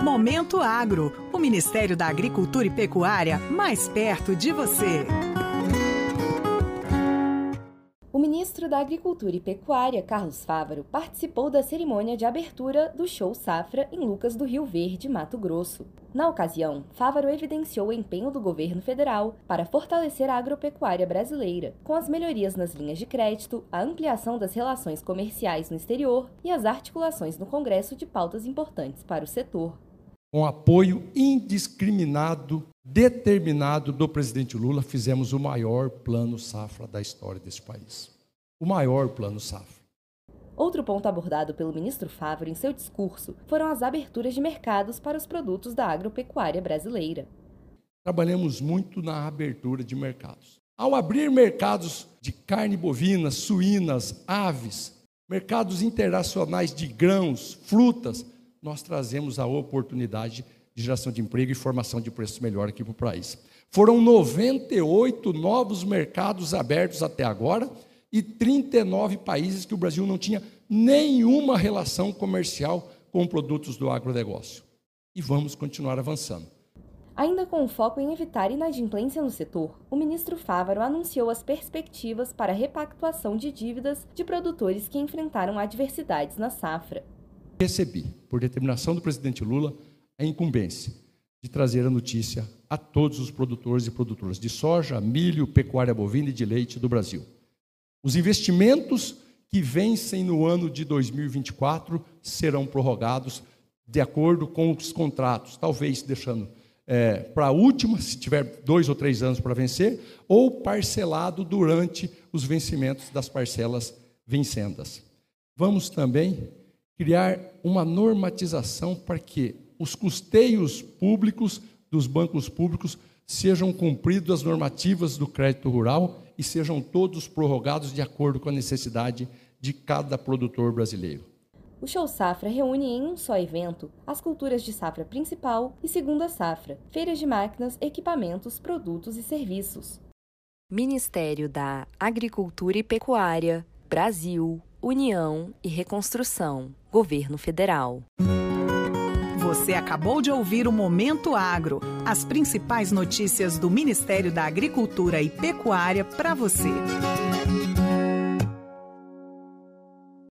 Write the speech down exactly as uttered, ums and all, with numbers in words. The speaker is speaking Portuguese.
Momento Agro, o Ministério da Agricultura e Pecuária mais perto de você. O ministro da Agricultura e Pecuária, Carlos Fávaro, participou da cerimônia de abertura do Show Safra em Lucas do Rio Verde, Mato Grosso. Na ocasião, Fávaro evidenciou o empenho do governo federal para fortalecer a agropecuária brasileira, com as melhorias nas linhas de crédito, a ampliação das relações comerciais no exterior e as articulações no Congresso de pautas importantes para o setor. Com apoio indiscriminado, determinado do presidente Lula, fizemos o maior plano safra da história desse país. O maior plano safra. Outro ponto abordado pelo ministro Fávaro em seu discurso foram as aberturas de mercados para os produtos da agropecuária brasileira. Trabalhamos muito na abertura de mercados. Ao abrir mercados de carne bovina, suínas, aves, mercados internacionais de grãos, frutas, nós trazemos a oportunidade de geração de emprego e formação de preços melhor aqui para o país. Foram noventa e oito novos mercados abertos até agora e trinta e nove países que o Brasil não tinha nenhuma relação comercial com produtos do agronegócio. E vamos continuar avançando. Ainda com o foco em evitar inadimplência no setor, o ministro Fávaro anunciou as perspectivas para a repactuação de dívidas de produtores que enfrentaram adversidades na safra. Recebi, por determinação do presidente Lula, a incumbência de trazer a notícia a todos os produtores e produtoras de soja, milho, pecuária bovina e de leite do Brasil. Os investimentos que vencem no ano de dois mil e vinte e quatro serão prorrogados de acordo com os contratos, talvez deixando é, para a última, se tiver dois ou três anos para vencer, ou parcelado durante os vencimentos das parcelas vencendas. Vamos também criar uma normatização para que os custeios públicos dos bancos públicos sejam cumpridas as normativas do crédito rural e sejam todos prorrogados de acordo com a necessidade de cada produtor brasileiro. O Show Safra reúne em um só evento as culturas de safra principal e segunda safra, feiras de máquinas, equipamentos, produtos e serviços. Ministério da Agricultura e Pecuária, Brasil, União e Reconstrução, Governo Federal. Você acabou de ouvir o Momento Agro, as principais notícias do Ministério da Agricultura e Pecuária para você.